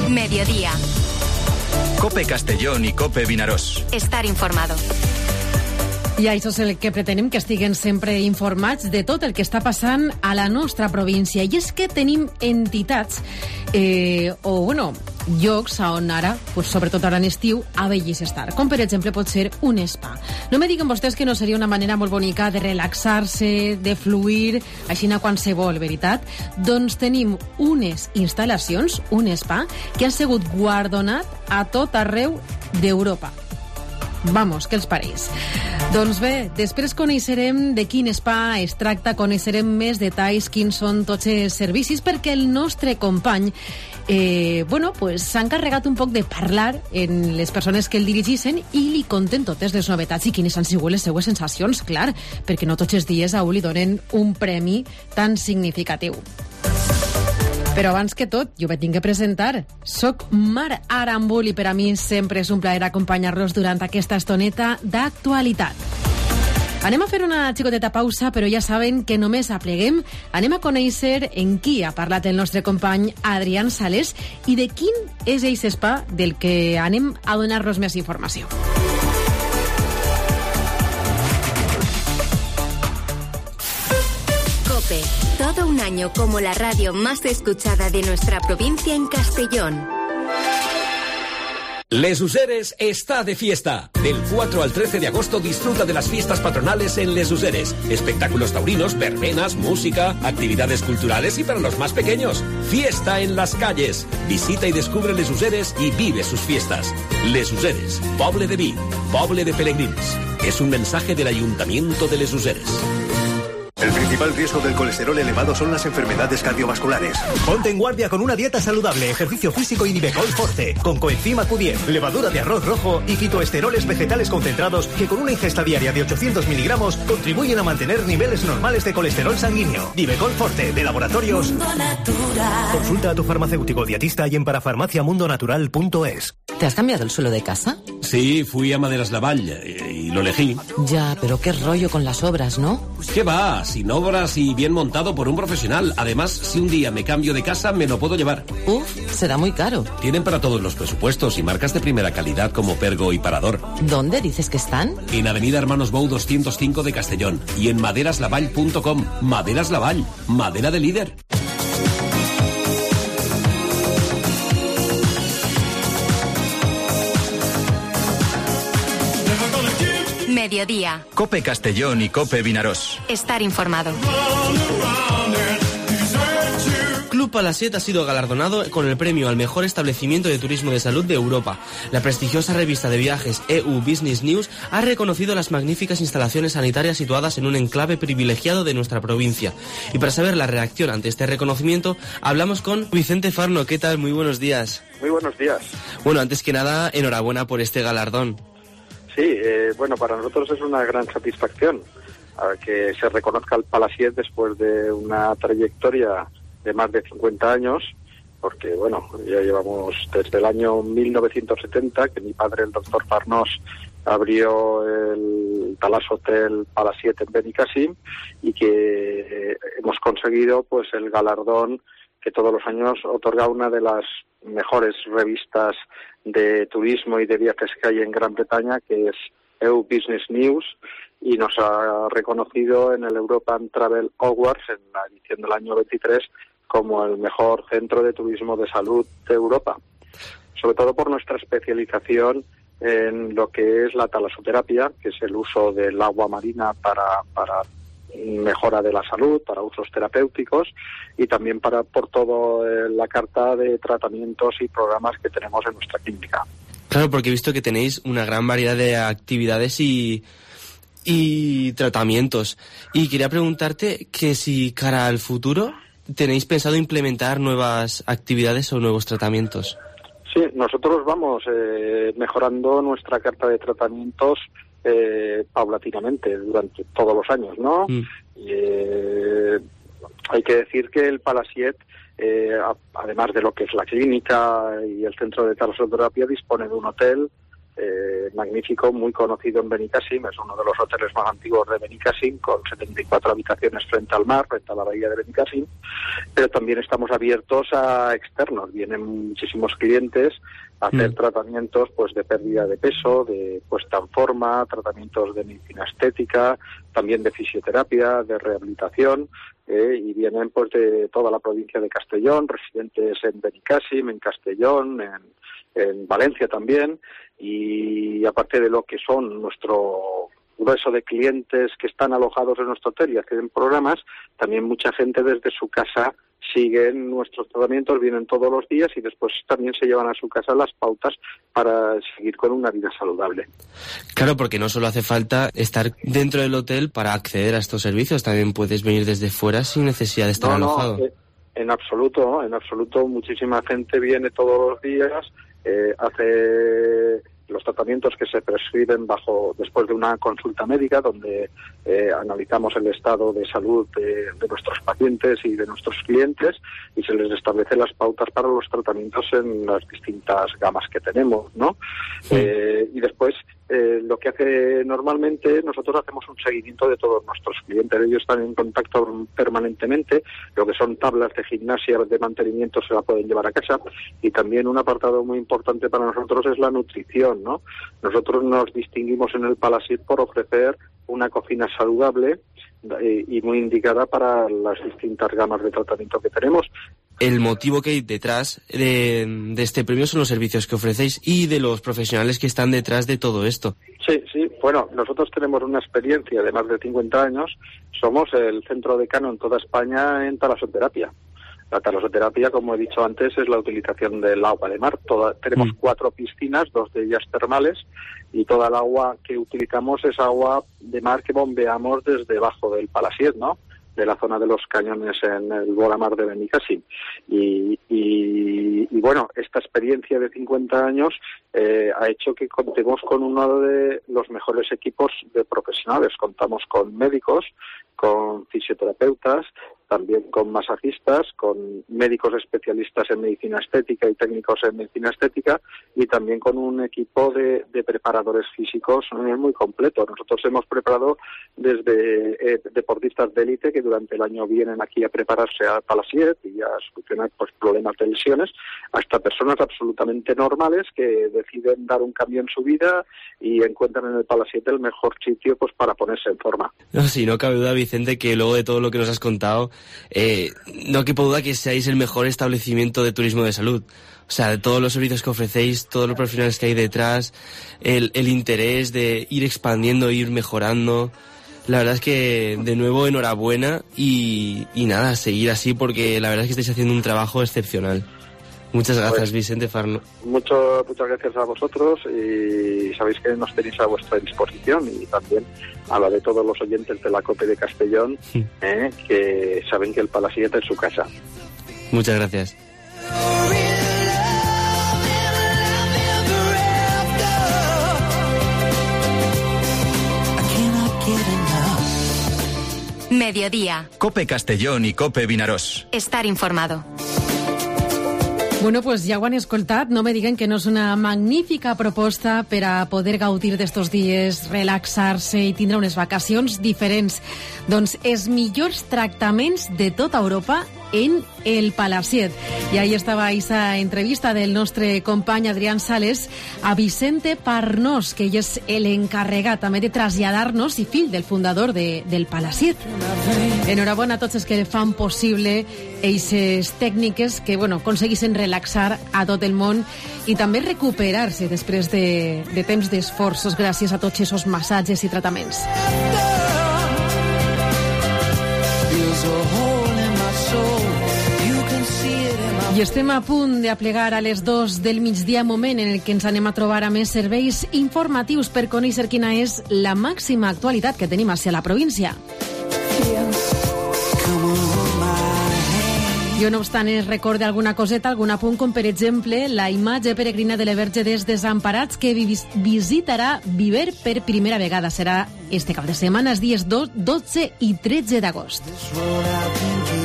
Mediodía. COPE Castellón i COPE Vinaròs. Estar informado. I això és el que pretenem, que estiguen sempre informats de tot el que està passant a la nostra província. I és que tenim entitats llocs on ara, sobretot ara en estiu, a vellis estar. Com per exemple pot ser un spa. No me diguen vostès que no seria una manera molt bonica de relaxar-se, de fluir, així a qualsevol, veritat? Doncs tenim unes instal·lacions, un spa, que han sigut guardonat a tot arreu d'Europa. Vamos, què els pareix? Doncs bé, després coneixerem de quin spa es tracta, coneixerem més detalls, quins són tots els servicis, perquè el nostre company s'ha encarregat un poc de parlar en les persones que el dirigeixen i li conten totes les novetats i quines han sigut les seues sensacions, clar, perquè no tots els dies a un li donen un premi tan significatiu. Però abans que tot, jo me tinc que presentar. Soc Mar Arambul i per a mi sempre és un plaer acompanyar-los durant aquesta estoneta d'actualitat. Anem a fer una xicoteta pausa, però ja saben que només apleguem. Anem a conèixer en qui ha parlat el nostre company Adrián Sales i de quin és aquest spa del que anem a donar-los més informació. COPE. Todo un año como la radio más escuchada de nuestra provincia en Castellón. Les Useres está de fiesta. Del 4 al 13 de agosto disfruta de las fiestas patronales en Les Useres. Espectáculos taurinos, verbenas, música, actividades culturales y para los más pequeños. Fiesta en las calles. Visita y descubre Les Useres y vive sus fiestas. Les Useres, poble de vi, poble de peregrins. Es un mensaje del Ayuntamiento de Les Useres. El principal riesgo del colesterol elevado son las enfermedades cardiovasculares. Ponte en guardia con una dieta saludable, ejercicio físico y Nivecol Forte, con coenzima Q10, levadura de arroz rojo y fitoesteroles vegetales concentrados que con una ingesta diaria de 800 miligramos contribuyen a mantener niveles normales de colesterol sanguíneo. Nivecol Forte, de Laboratorios Mundo Natural. Consulta a tu farmacéutico dietista y en parafarmaciamundonatural.es. ¿Te has cambiado el suelo de casa? Sí, fui a Maderas Lavall y lo elegí. Ya, pero qué rollo con las obras, ¿no? ¿Qué va? Sin obras y bien montado por un profesional. Además, si un día me cambio de casa, me lo puedo llevar. Uf, será muy caro. Tienen para todos los presupuestos y marcas de primera calidad como Pergo y Parador. ¿Dónde dices que están? En Avenida Hermanos Bou 205 de Castellón y en maderaslavall.com. Maderas Lavall, madera de líder. Mediodía. COPE Castellón y COPE Vinaròs. Estar informado. Club Palasiet ha sido galardonado con el premio al mejor establecimiento de turismo de salud de Europa. La prestigiosa revista de viajes EU Business News ha reconocido las magníficas instalaciones sanitarias situadas en un enclave privilegiado de nuestra provincia. Y para saber la reacción ante este reconocimiento, hablamos con Vicente Farno. ¿Qué tal? Muy buenos días. Muy buenos días. Bueno, antes que nada, enhorabuena por este galardón. Sí, para nosotros es una gran satisfacción que se reconozca el Palasiet después de una trayectoria de más de 50 años, porque ya llevamos desde el año 1970, que mi padre, el doctor Farnós, abrió el Talas Hotel Palasiet en Benicàssim y que hemos conseguido el galardón que todos los años otorga una de las mejores revistas de turismo y de viajes que hay en Gran Bretaña, que es EU Business News, y nos ha reconocido en el European Travel Awards en la edición del año 23 como el mejor centro de turismo de salud de Europa, sobre todo por nuestra especialización en lo que es la talasoterapia, que es el uso del agua marina para mejora de la salud, para usos terapéuticos y también por toda la carta de tratamientos y programas que tenemos en nuestra clínica. Claro, porque he visto que tenéis una gran variedad de actividades y tratamientos. Y quería preguntarte que si cara al futuro tenéis pensado implementar nuevas actividades o nuevos tratamientos. Sí, nosotros vamos mejorando nuestra carta de tratamientos paulatinamente durante todos los años, ¿no? Hay que decir que el Palasiet, además de lo que es la clínica y el centro de talasoterapia, dispone de un hotel magnífico, muy conocido en Benicàssim, es uno de los hoteles más antiguos de Benicàssim, con 74 habitaciones frente al mar, frente a la bahía de Benicàssim, pero también estamos abiertos a externos, vienen muchísimos clientes a hacer tratamientos pues de pérdida de peso, de puesta en forma, tratamientos de medicina estética, también de fisioterapia, de rehabilitación, y vienen pues de toda la provincia de Castellón, residentes en Benicàssim, en Castellón, en Valencia también, y aparte de lo que son nuestro grueso de clientes que están alojados en nuestro hotel y hacen programas, también mucha gente desde su casa siguen nuestros tratamientos, vienen todos los días y después también se llevan a su casa las pautas para seguir con una vida saludable. Claro, porque no solo hace falta estar dentro del hotel para acceder a estos servicios, también puedes venir desde fuera sin necesidad de estar alojado. En absoluto, muchísima gente viene todos los días, hace los tratamientos que se prescriben después de una consulta médica donde analizamos el estado de salud de nuestros pacientes y de nuestros clientes y se les establece las pautas para los tratamientos en las distintas gamas que tenemos, ¿no? Sí. Y después lo que hace normalmente, nosotros hacemos un seguimiento de todos nuestros clientes. Ellos están en contacto permanentemente, lo que son tablas de gimnasia, de mantenimiento se la pueden llevar a casa, y también un apartado muy importante para nosotros es la nutrición, ¿no? Nosotros nos distinguimos en el Palasit por ofrecer una cocina saludable y muy indicada para las distintas gamas de tratamiento que tenemos. El motivo que hay detrás de este premio son los servicios que ofrecéis y de los profesionales que están detrás de todo esto. Sí. Bueno, nosotros tenemos una experiencia de más de 50 años. Somos el centro decano en toda España en talasoterapia. La talasoterapia, como he dicho antes, es la utilización del agua de mar. Tenemos 4 piscinas, 2 de ellas termales, y toda el agua que utilizamos es agua de mar que bombeamos desde debajo del Palasit, ¿no? De la zona de los cañones en el Bolamar de Benicàssim. Y bueno, esta experiencia de 50 años ha hecho que contemos con uno de los mejores equipos de profesionales. Contamos con médicos, con fisioterapeutas, también con masajistas, con médicos especialistas en medicina estética y técnicos en medicina estética, y también con un equipo de preparadores físicos muy completo. Nosotros hemos preparado desde deportistas de élite que durante el año vienen aquí a prepararse a Palasit y a solucionar pues, problemas de lesiones, hasta personas absolutamente normales que deciden dar un cambio en su vida y encuentran en el Palasit el mejor sitio pues para ponerse en forma. No, sí, no cabe duda, Vicente, que luego de todo lo que nos has contado, no quepa duda que seáis el mejor establecimiento de turismo de salud. O sea, de todos los servicios que ofrecéis, todos los profesionales que hay detrás, el interés de ir expandiendo, ir mejorando. La verdad es que, de nuevo, enhorabuena y nada, seguir así porque la verdad es que estáis haciendo un trabajo excepcional. Muchas gracias, Vicente Farno. Muchas gracias a vosotros y sabéis que nos tenéis a vuestra disposición y también a la de todos los oyentes de la COPE de Castellón, que saben que el Palasit es su casa. Muchas gracias. Mediodía. COPE Castellón i COPE Vinaròs. Estar informado. Bueno, pues ja ho han escoltat, no me diguen que no és una magnífica proposta per a poder gaudir d'estos dies, relaxar-se i tindre unes vacacions diferents. Doncs els millors tractaments de tota Europa en el Palasit. I ahí estava esa entrevista del nostre company Adrián Sales a Vicente Parnós, que ell és l'encarregat també de traslladar-nos i fill del fundador del Palasit. Enhorabona a tots els que fan possible aquestes tècniques que, bueno, aconseguissin relaxar a tot el món i també recuperar-se després de temps d'esforços gràcies a tots aquests massatges i tractaments. I estem a punt d'aplegar a les 2 del migdia, moment en el que ens anem a trobar a més serveis informatius per conèixer quina és la màxima actualitat que tenim hacia la província. Jo, no obstant, es recorde alguna coseta, algun apunt, com per exemple la imatge peregrina de la Verge dels Desemparats que visitarà Viver per primera vegada. Serà este cap de setmana, els dies 12 i 13 d'agost.